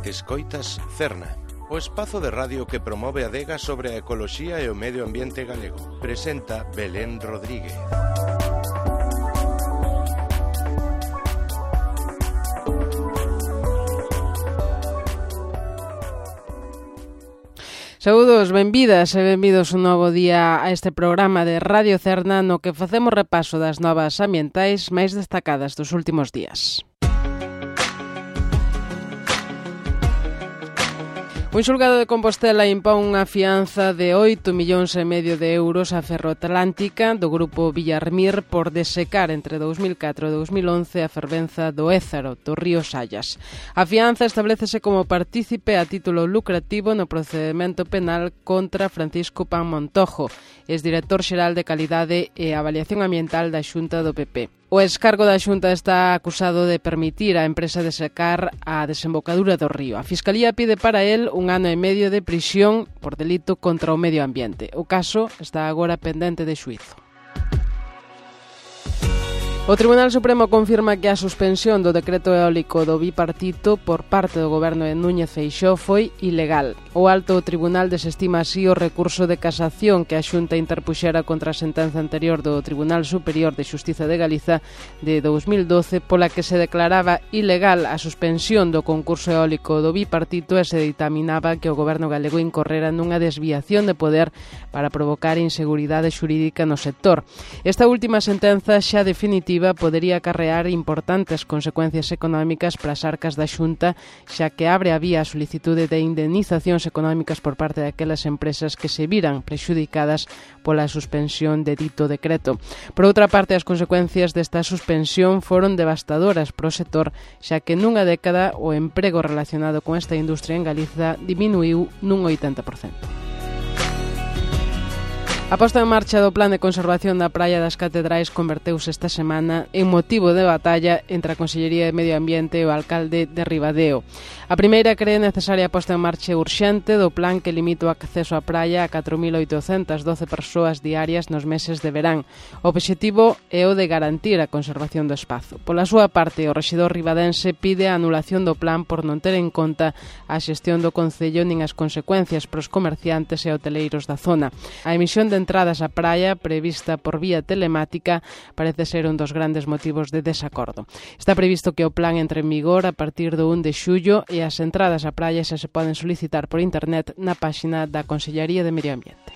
Escoitas Cerna, o espazo de radio que promove a adega sobre a ecoloxía e o medio ambiente galego. Presenta Belén Rodríguez. Saúdos, benvidas e benvidos un novo día a este programa de Radio Cerna no que facemos repaso das novas ambientais máis destacadas dos últimos días. Un xulgado de Compostela impón unha fianza de 8,5 millóns de euros a Ferroatlántica do grupo Villarmir por desecar entre 2004 e 2011 a fervenza do Ézaro, do río Sallas. A fianza establécese como partícipe a título lucrativo no procedemento penal contra Francisco Pan Montojo, exdirector xeral de Calidade e Avaliación Ambiental da Xunta do PP. O excargo da Xunta está acusado de permitir á empresa desecar a desembocadura do río. A Fiscalía pide para él 1 ano e medio de prisión por delito contra o medio ambiente. O caso está agora pendente de xuízo. O Tribunal Supremo confirma que a suspensión do decreto eólico do bipartito por parte do goberno de Núñez Feixóo foi ilegal. O alto tribunal desestima así o recurso de casación que a Xunta interpuxera contra a sentenza anterior do Tribunal Superior de Xustiza de Galiza de 2012 pola que se declaraba ilegal a suspensión do concurso eólico do bipartito e se ditaminaba que o goberno galego incorrera nunha desviación de poder para provocar inseguridade xurídica no sector. Esta última sentenza xa definitiva podería acarrear importantes consecuencias económicas para as arcas da Xunta, xa que abre a vía a solicitude de indemnizacións económicas por parte daquelas empresas que se viran prexudicadas pola suspensión de dito decreto. Por outra parte, as consecuencias desta suspensión foron devastadoras para o sector, xa que nunha década o emprego relacionado con esta industria en Galiza diminuiu nun 80%. A posta en marcha do Plan de Conservación da Praia das Catedrais converteuse esta semana en motivo de batalla entre a Consellería de Medio Ambiente e o alcalde de Ribadeo. A primeira cree necesaria a posta en marcha urxente do plan que limita o acceso á praia a 4.812 persoas diarias nos meses de verán. O obxectivo é o de garantir a conservación do espazo. Pola súa parte, o rexedor ribadense pide a anulación do plan por non ter en conta a xestión do Concello nin as consecuencias para os comerciantes e hoteleiros da zona. A emisión de entradas á praia prevista por vía telemática parece ser un dos grandes motivos de desacordo. Está previsto que o plan entre en vigor a partir do 1 de xullo e as entradas á praia xa se poden solicitar por internet na páxina da Consellería de Medio Ambiente.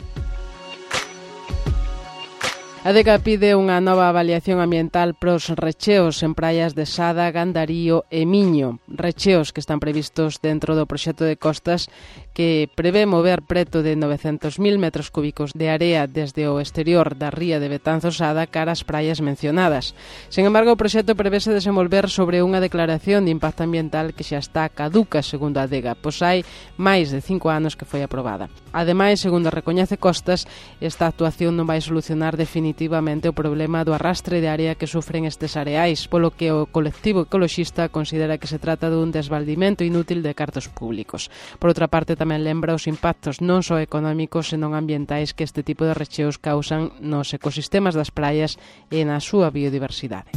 A DECA pide unha nova avaliación ambiental pros recheos en praias de Sada, Gandarío e Miño. Recheos que están previstos dentro do proxecto de costas que prevé mover preto de 900.000 metros cúbicos de area desde o exterior da ría de Betanzos-Sada cara ás praias mencionadas. Sen embargo, o proxecto prevese desenvolver sobre unha declaración de impacto ambiental que xa está caduca, segundo a DECA, pois hai máis de 5 anos que foi aprobada. Ademais, segundo recoñece Costas, esta actuación non vai solucionar definitivamente o problema do arrastre de área que sufren estes areais, polo que o colectivo ecoloxista considera que se trata dun desvaldimento inútil de cartos públicos. Por outra parte, tamén lembra os impactos non só económicos senón ambientais que este tipo de recheos causan nos ecosistemas das praias e na súa biodiversidade.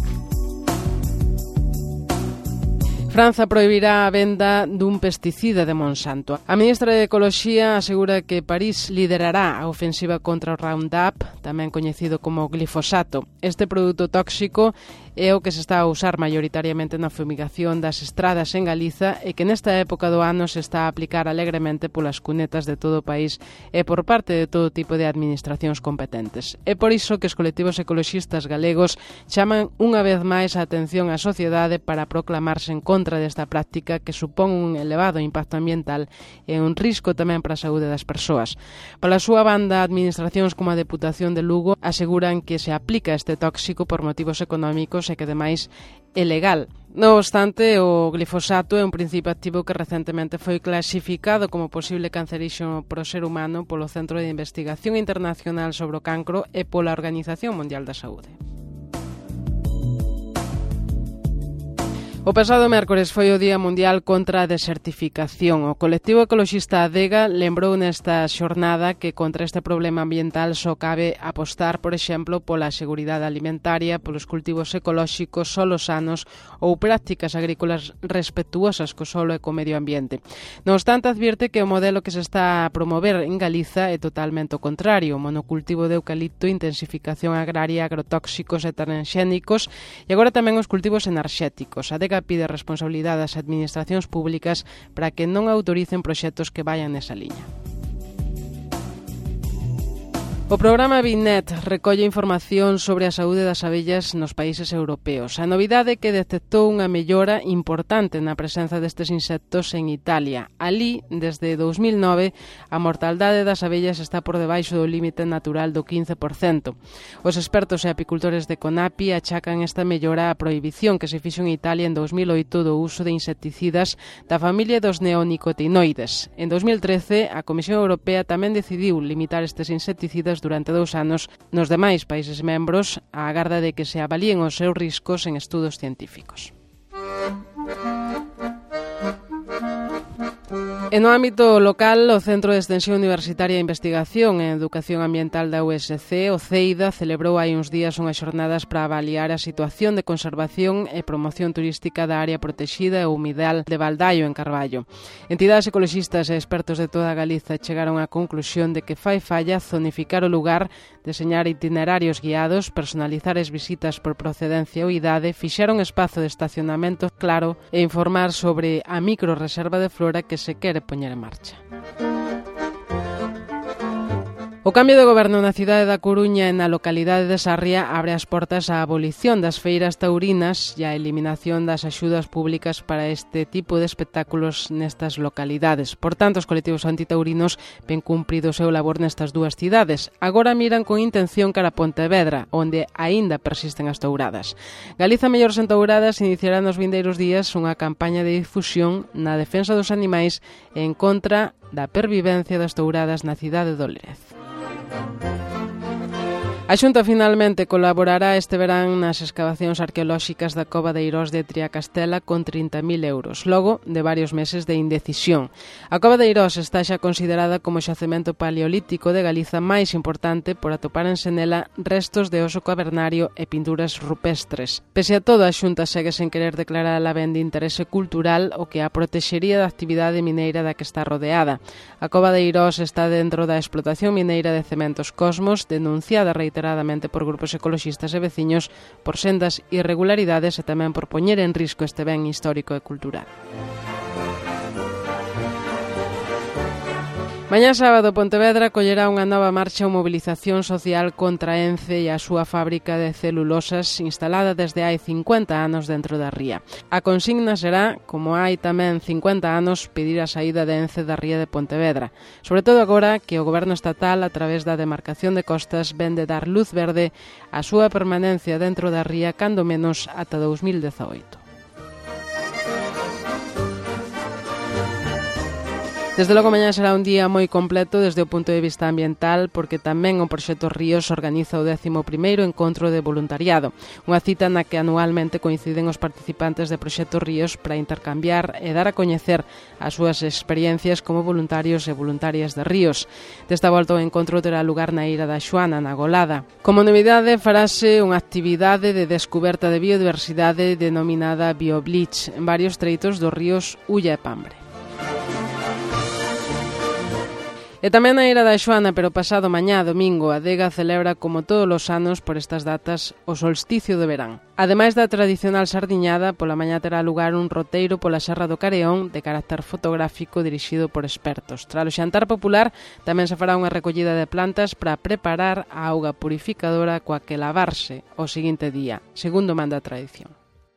Franza prohibirá a venda dun pesticida de Monsanto. A ministra de Ecoloxía asegura que París liderará a ofensiva contra o Roundup, tamén coñecido como glifosato. Este produto tóxico é o que se está a usar maioritariamente na fumigación das estradas en Galiza e que nesta época do ano se está a aplicar alegremente polas cunetas de todo o país e por parte de todo tipo de administracións competentes. É por iso que os colectivos ecoloxistas galegos chaman unha vez máis a atención á sociedade para proclamarse en contra desta práctica que supón un elevado impacto ambiental e un risco tamén para a saúde das persoas. Pola súa banda, administracións como a Deputación de Lugo aseguran que se aplica este tóxico por motivos económicos e que ademais é legal. No obstante, o glifosato é un principio activo que recentemente foi clasificado como posible canceríxeno para o ser humano polo Centro de Investigación Internacional sobre o Cancro e pola Organización Mundial da Saúde. O pasado mércores foi o Día Mundial contra a Desertificación. O colectivo ecoloxista Adega lembrou nesta xornada que contra este problema ambiental só cabe apostar, por exemplo, pola seguridade alimentaria, polos cultivos ecolóxicos, solos sanos ou prácticas agrícolas respetuosas co solo e co medio ambiente. Non obstante, advierte que o modelo que se está a promover en Galiza é totalmente o contrario: monocultivo de eucalipto, intensificación agraria, agrotóxicos e transxénicos e agora tamén os cultivos enerxéticos. Adega pide responsabilidade ás administracións públicas para que non autoricen proxectos que vayan nesa liña. O programa Binet recolle información sobre a saúde das abellas nos países europeos. A novidade é que detectou unha mellora importante na presenza destes insectos en Italia. Alí, desde 2009, a mortaldade das abellas está por debaixo do límite natural do 15%. Os expertos e apicultores de CONAPI achacan esta mellora á prohibición que se fixo en Italia en 2008 do uso de insecticidas da familia dos neonicotinoides. En 2013, a Comisión Europea tamén decidiu limitar estes insecticidas durante 2 anos nos demais países membros á agarda de que se avalíen os seus riscos en estudos científicos. E no ámbito local, o Centro de Extensión Universitaria de Investigación en Educación Ambiental da USC, o CEIDA, celebrou hai uns días unhas xornadas para avaliar a situación de conservación e promoción turística da área protexida e humidal de Baldaio, en Carballo. Entidades ecoloxistas e expertos de toda Galiza chegaron á conclusión de que fai falla zonificar o lugar, deseñar itinerarios guiados, personalizar as visitas por procedencia ou idade, fixar un espazo de estacionamento claro e informar sobre a microreserva de flora que se quere poñer en marcha. O cambio de goberno na cidade da Coruña e na localidade de Sarria abre as portas á abolición das feiras taurinas e á eliminación das axudas públicas para este tipo de espectáculos nestas localidades. Por tanto, os colectivos antitaurinos ven cumprido o seu labor nestas dúas cidades. Agora miran con intención cara a Pontevedra, onde aínda persisten as touradas. Galiza Mellor sen Touradas iniciará nos vindeiros días unha campaña de difusión na defensa dos animais e en contra da pervivencia das touradas na cidade do Lérez. A Xunta finalmente colaborará este verán nas escavacións arqueolóxicas da Cova de Eirós de Triacastela con 30.000 euros, logo de varios meses de indecisión. A Cova de Eirós está xa considerada como o xacemento paleolítico de Galiza máis importante por atopárense nela restos de oso cavernario e pinturas rupestres. Pese a todo, a Xunta segue sen querer declarar a ben de interese cultural o que a protexería da actividade mineira da que está rodeada. A Cova de Eirós está dentro da explotación mineira de Cementos Cosmos, denunciada reiteradamente por grupos ecoloxistas e veciños por sendas irregularidades e tamén por poñer en risco este ben histórico e cultural. Mañá sábado, Pontevedra collerá unha nova marcha ou mobilización social contra Ence e a súa fábrica de celulosas instalada desde hai 50 anos dentro da ría. A consigna será, como hai tamén 50 anos, pedir a saída de Ence da ría de Pontevedra. Sobre todo agora que o goberno estatal, a través da demarcación de costas, ven de dar luz verde á súa permanencia dentro da ría cando menos ata 2018. Desde logo, mañá será un día moi completo desde o punto de vista ambiental, porque tamén o Proxecto Ríos organiza o 11º encontro de voluntariado, unha cita na que anualmente coinciden os participantes de Proxecto Ríos para intercambiar e dar a coñecer as súas experiencias como voluntarios e voluntarias de Ríos. Desta volta o encontro terá lugar na Ira da Xoana, na Golada. Como novidade, farase unha actividade de descuberta de biodiversidade denominada BioBleach en varios treitos dos ríos Ulla e Pambre. E tamén na Ira da Xoana, pero pasado mañá, domingo, a Adega celebra, como todos os anos por estas datas, o solsticio de verán. Ademais da tradicional sardiñada, pola mañá terá lugar un roteiro pola Serra do Careón de carácter fotográfico dirixido por expertos. Tras o xantar popular, tamén se fará unha recollida de plantas para preparar a auga purificadora coa que lavarse o seguinte día, segundo manda a tradición.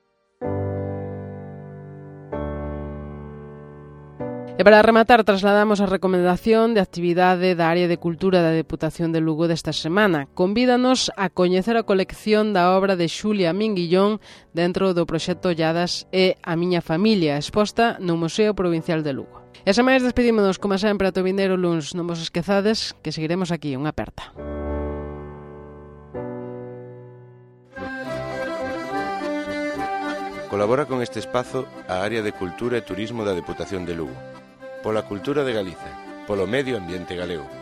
E para rematar, trasladamos a recomendación de actividade da Área de Cultura da Deputación de Lugo desta semana. Convídanos a coñecer a colección da obra de Xulia Minguillón dentro do proxecto Lladas e a miña familia, exposta no Museo Provincial de Lugo. E xa máis, despedímonos, como sempre, ata o vindeiro luns. Non vos esquezades que seguiremos aquí, unha aperta. Colabora con este espazo a área de Cultura e Turismo da Deputación de Lugo. Pola cultura de Galicia, polo medio ambiente galego.